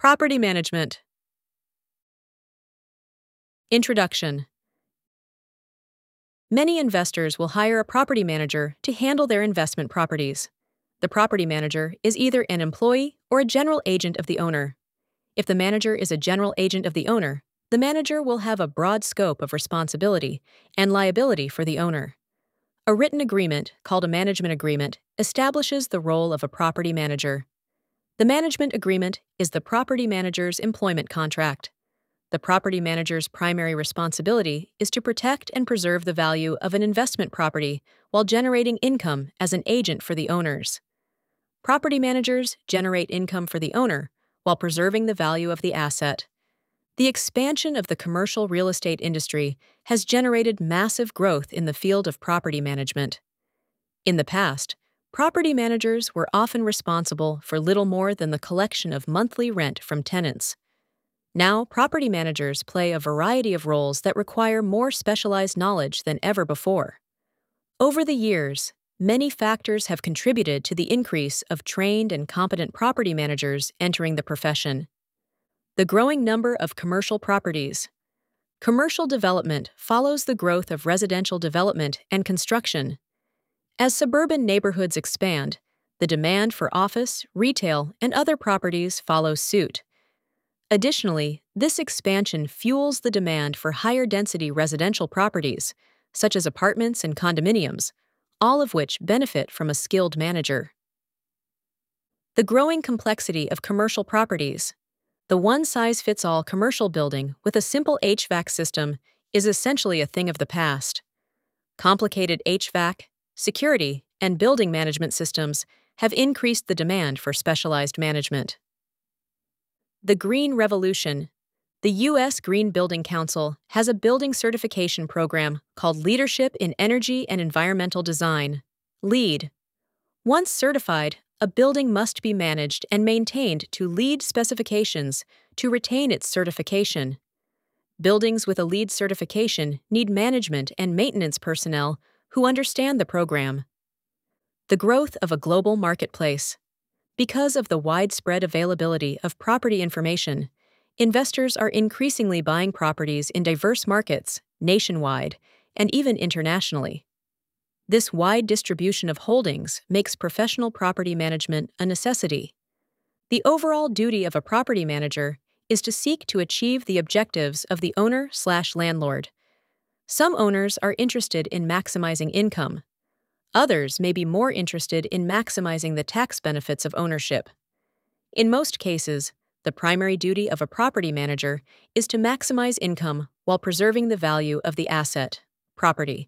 Property management. Introduction. Many investors will hire a property manager to handle their investment properties. The property manager is either an employee or a general agent of the owner. If the manager is a general agent of the owner, the manager will have a broad scope of responsibility and liability for the owner. A written agreement, called a management agreement, establishes the role of a property manager. The management agreement is the property manager's employment contract. The property manager's primary responsibility is to protect and preserve the value of an investment property while generating income as an agent for the owners. Property managers generate income for the owner while preserving the value of the asset. The expansion of the commercial real estate industry has generated massive growth in the field of property management. In the past, property managers were often responsible for little more than the collection of monthly rent from tenants. Now, property managers play a variety of roles that require more specialized knowledge than ever before. Over the years, many factors have contributed to the increase of trained and competent property managers entering the profession. The growing number of commercial properties. Commercial development follows the growth of residential development and construction. As suburban neighborhoods expand, the demand for office, retail, and other properties follows suit. Additionally, this expansion fuels the demand for higher-density residential properties, such as apartments and condominiums, all of which benefit from a skilled manager. The growing complexity of commercial properties. The one-size-fits-all commercial building with a simple HVAC system is essentially a thing of the past. Complicated HVAC, security, and building management systems have increased the demand for specialized management. The Green Revolution. The U.S. Green Building Council has a building certification program called Leadership in Energy and Environmental Design, LEED. Once certified, a building must be managed and maintained to LEED specifications to retain its certification. Buildings with a LEED certification need management and maintenance personnel who understand the program. The growth of a global marketplace. Because of the widespread availability of property information, investors are increasingly buying properties in diverse markets, nationwide, and even internationally. This wide distribution of holdings makes professional property management a necessity. The overall duty of a property manager is to seek to achieve the objectives of the owner/landlord. Some owners are interested in maximizing income. Others may be more interested in maximizing the tax benefits of ownership. In most cases, the primary duty of a property manager is to maximize income while preserving the value of the asset, property.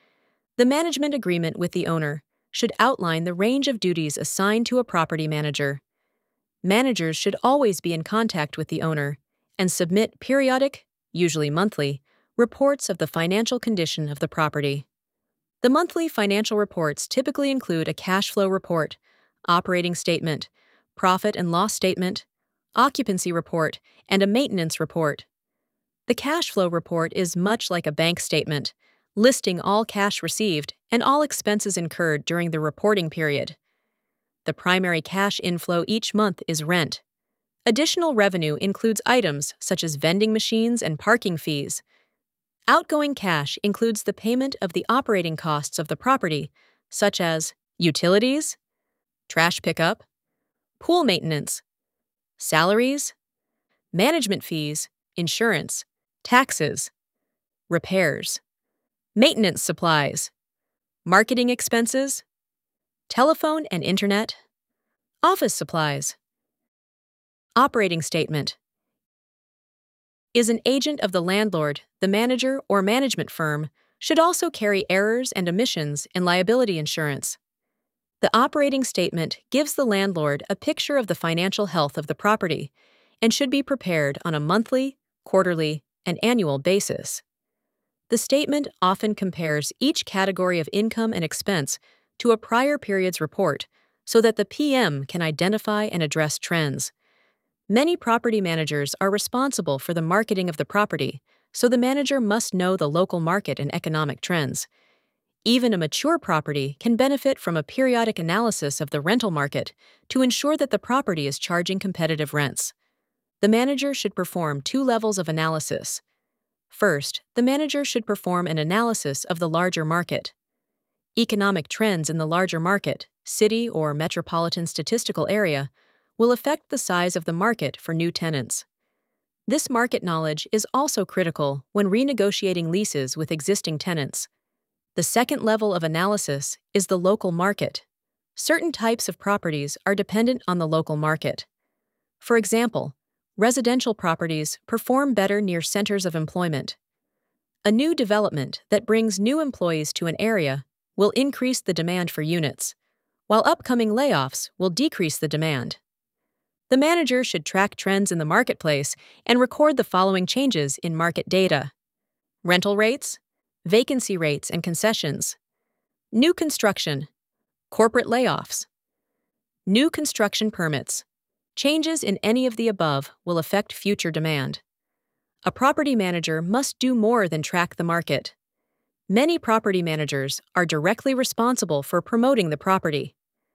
The management agreement with the owner should outline the range of duties assigned to a property manager. Managers should always be in contact with the owner and submit periodic, usually monthly, reports of the financial condition of the property. The monthly financial reports typically include a cash flow report, operating statement, profit and loss statement, occupancy report, and a maintenance report. The cash flow report is much like a bank statement, listing all cash received and all expenses incurred during the reporting period. The primary cash inflow each month is rent. Additional revenue includes items such as vending machines and parking fees. Outgoing cash includes the payment of the operating costs of the property, such as utilities, trash pickup, pool maintenance, salaries, management fees, insurance, taxes, repairs, maintenance supplies, marketing expenses, telephone and internet, office supplies. Operating statement. Is an agent of the landlord, the manager or management firm should also carry errors and omissions in liability insurance. The operating statement gives the landlord a picture of the financial health of the property and should be prepared on a monthly, quarterly, and annual basis. The statement often compares each category of income and expense to a prior period's report so that the PM can identify and address trends. Many property managers are responsible for the marketing of the property, so the manager must know the local market and economic trends. Even a mature property can benefit from a periodic analysis of the rental market to ensure that the property is charging competitive rents. The manager should perform two levels of analysis. First, the manager should perform an analysis of the larger market. Economic trends in the larger market, city or metropolitan statistical area, will affect the size of the market for new tenants. This market knowledge is also critical when renegotiating leases with existing tenants. The second level of analysis is the local market. Certain types of properties are dependent on the local market. For example, residential properties perform better near centers of employment. A new development that brings new employees to an area will increase the demand for units, while upcoming layoffs will decrease the demand. The manager should track trends in the marketplace and record the following changes in market data: rental rates, vacancy rates and concessions, new construction, corporate layoffs, new construction permits. Changes in any of the above will affect future demand. A property manager must do more than track the market. Many property managers are directly responsible for promoting the property.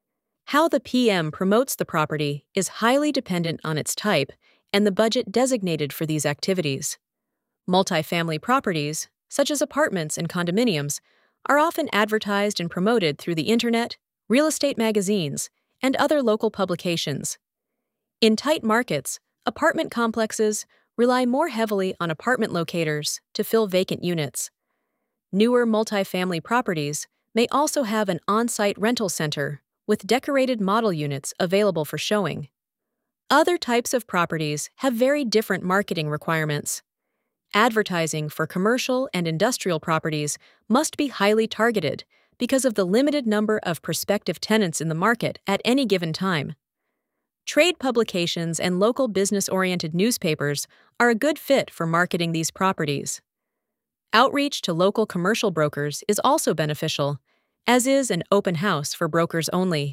How the PM promotes the property is highly dependent on its type and the budget designated for these activities. Multifamily properties, such as apartments and condominiums, are often advertised and promoted through the internet, real estate magazines, and other local publications. In tight markets, apartment complexes rely more heavily on apartment locators to fill vacant units. Newer multifamily properties may also have an on-site rental center with decorated model units available for showing. Other types of properties have very different marketing requirements. Advertising for commercial and industrial properties must be highly targeted because of the limited number of prospective tenants in the market at any given time. Trade publications and local business-oriented newspapers are a good fit for marketing these properties. Outreach to local commercial brokers is also beneficial, as is an open house for brokers only.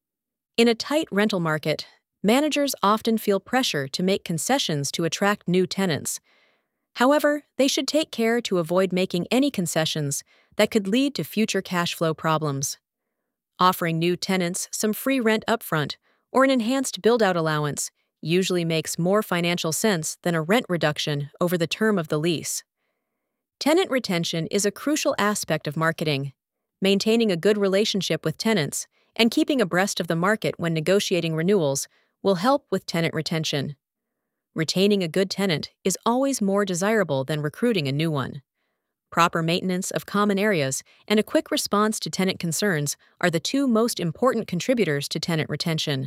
In a tight rental market, managers often feel pressure to make concessions to attract new tenants. However, they should take care to avoid making any concessions that could lead to future cash flow problems. Offering new tenants some free rent upfront or an enhanced build-out allowance usually makes more financial sense than a rent reduction over the term of the lease. Tenant retention is a crucial aspect of marketing. Maintaining a good relationship with tenants and keeping abreast of the market when negotiating renewals will help with tenant retention. Retaining a good tenant is always more desirable than recruiting a new one. Proper maintenance of common areas and a quick response to tenant concerns are the two most important contributors to tenant retention.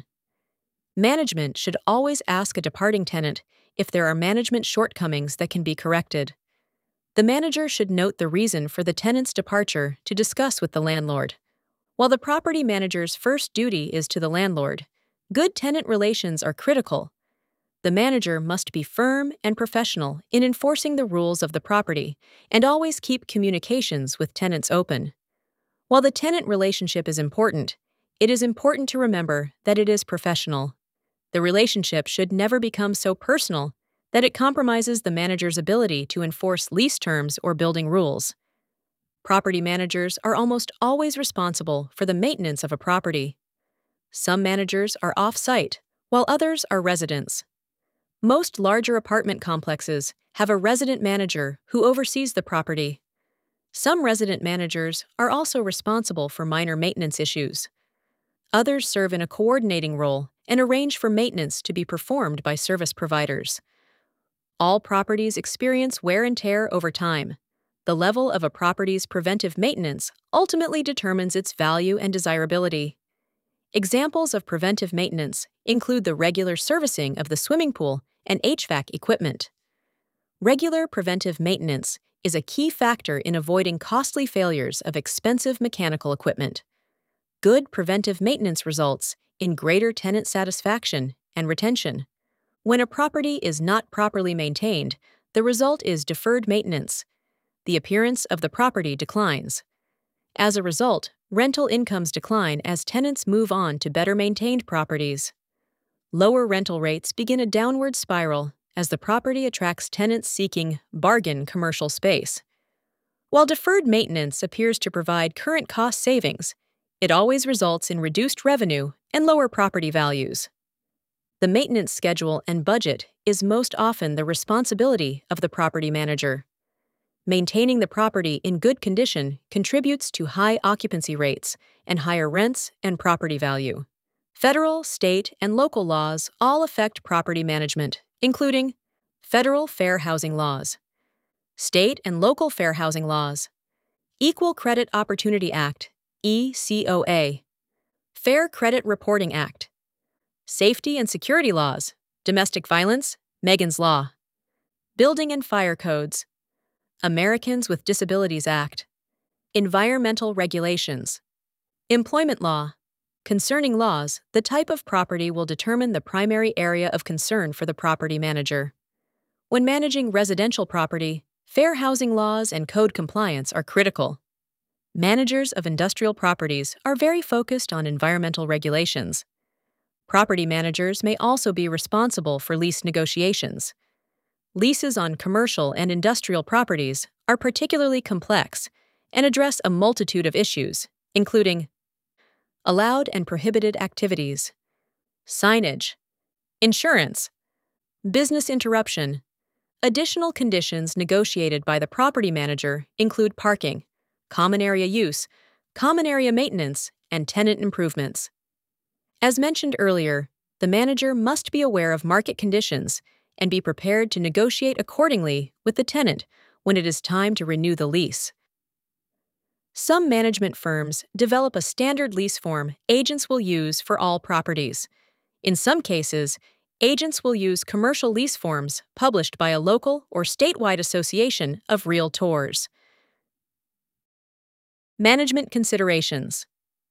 Management should always ask a departing tenant if there are management shortcomings that can be corrected. The manager should note the reason for the tenant's departure to discuss with the landlord. While the property manager's first duty is to the landlord, good tenant relations are critical. The manager must be firm and professional in enforcing the rules of the property and always keep communications with tenants open. While the tenant relationship is important, it is important to remember that it is professional. The relationship should never become so personal that it compromises the manager's ability to enforce lease terms or building rules. Property managers are almost always responsible for the maintenance of a property. Some managers are off-site, while others are residents. Most larger apartment complexes have a resident manager who oversees the property. Some resident managers are also responsible for minor maintenance issues. Others serve in a coordinating role and arrange for maintenance to be performed by service providers. All properties experience wear and tear over time. The level of a property's preventive maintenance ultimately determines its value and desirability. Examples of preventive maintenance include the regular servicing of the swimming pool and HVAC equipment. Regular preventive maintenance is a key factor in avoiding costly failures of expensive mechanical equipment. Good preventive maintenance results in greater tenant satisfaction and retention. When a property is not properly maintained, the result is deferred maintenance. The appearance of the property declines. As a result, rental incomes decline as tenants move on to better maintained properties. Lower rental rates begin a downward spiral as the property attracts tenants seeking bargain commercial space. While deferred maintenance appears to provide current cost savings, it always results in reduced revenue and lower property values. The maintenance schedule and budget is most often the responsibility of the property manager. Maintaining the property in good condition contributes to high occupancy rates and higher rents and property value. Federal, state, and local laws all affect property management, including federal fair housing laws, state and local fair housing laws, Equal Credit Opportunity Act, ECOA, Fair Credit Reporting Act, safety and security laws, domestic violence, Megan's Law, building and fire codes, Americans with Disabilities Act, environmental regulations, employment law. Concerning laws, the type of property will determine the primary area of concern for the property manager. When managing residential property, fair housing laws and code compliance are critical. Managers of industrial properties are very focused on environmental regulations. Property managers may also be responsible for lease negotiations. Leases on commercial and industrial properties are particularly complex and address a multitude of issues, including allowed and prohibited activities, signage, insurance, business interruption. Additional conditions negotiated by the property manager include parking, common area use, common area maintenance, and tenant improvements. As mentioned earlier, the manager must be aware of market conditions and be prepared to negotiate accordingly with the tenant when it is time to renew the lease. Some management firms develop a standard lease form agents will use for all properties. In some cases, agents will use commercial lease forms published by a local or statewide association of realtors. Management considerations.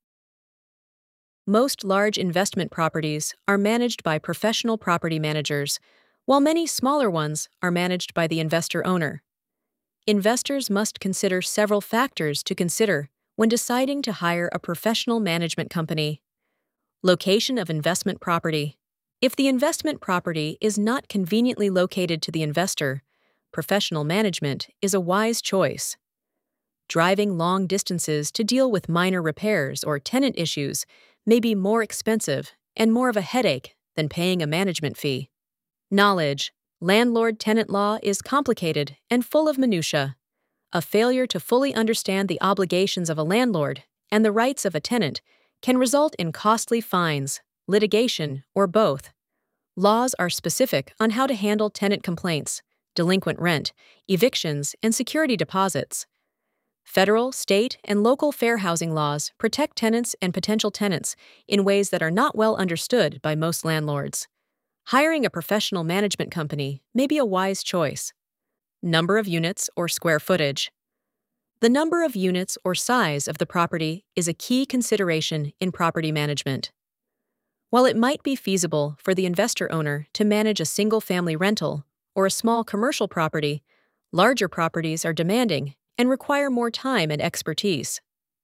Most large investment properties are managed by professional property managers, while many smaller ones are managed by the investor owner. Investors must consider several factors to consider when deciding to hire a professional management company. Location of investment property. If the investment property is not conveniently located to the investor, professional management is a wise choice. Driving long distances to deal with minor repairs or tenant issues may be more expensive and more of a headache than paying a management fee. Knowledge. Landlord-tenant law is complicated and full of minutiae. A failure to fully understand the obligations of a landlord and the rights of a tenant can result in costly fines, litigation, or both. Laws are specific on how to handle tenant complaints, delinquent rent, evictions, and security deposits. Federal, state, and local fair housing laws protect tenants and potential tenants in ways that are not well understood by most landlords. Hiring a professional management company may be a wise choice. Number of units or square footage. The number of units or size of the property is a key consideration in property management. While it might be feasible for the investor owner to manage a single-family rental or a small commercial property, larger properties are demanding and require more time and expertise.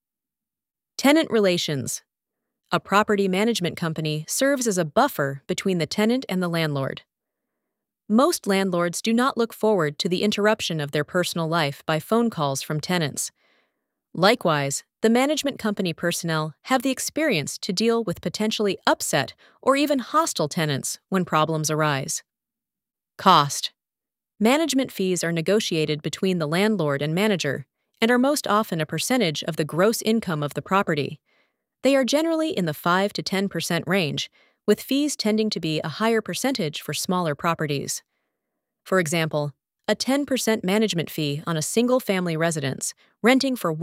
Tenant relations. A property management company serves as a buffer between the tenant and the landlord. Most landlords do not look forward to the interruption of their personal life by phone calls from tenants. Likewise, the management company personnel have the experience to deal with potentially upset or even hostile tenants when problems arise. Cost. Management fees are negotiated between the landlord and manager and are most often a percentage of the gross income of the property. They are generally in the 5 to 10% range, with fees tending to be a higher percentage for smaller properties. For example, a 10% management fee on a single-family residence renting for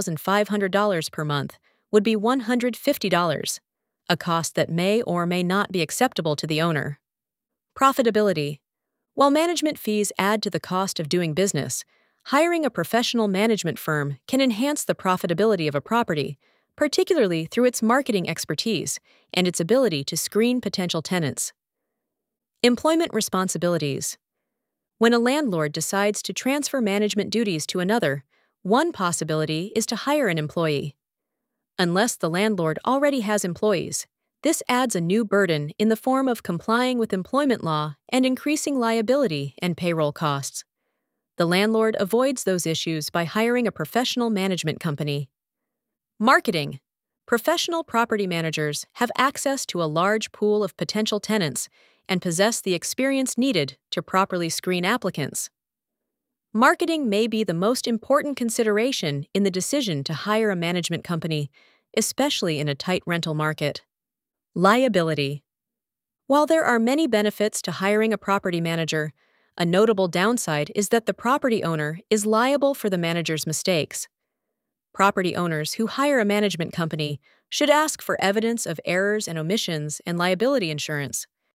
$1,500 per month would be $150, a cost that may or may not be acceptable to the owner. Profitability. While management fees add to the cost of doing business, hiring a professional management firm can enhance the profitability of a property, particularly through its marketing expertise and its ability to screen potential tenants. Employment responsibilities. When a landlord decides to transfer management duties to another, one possibility is to hire an employee. Unless the landlord already has employees, this adds a new burden in the form of complying with employment law and increasing liability and payroll costs. The landlord avoids those issues by hiring a professional management company. Marketing. Professional property managers have access to a large pool of potential tenants and possess the experience needed to properly screen applicants. Marketing may be the most important consideration in the decision to hire a management company, especially in a tight rental market. Liability. While there are many benefits to hiring a property manager, a notable downside is that the property owner is liable for the manager's mistakes. Property owners who hire a management company should ask for evidence of errors and omissions and liability insurance.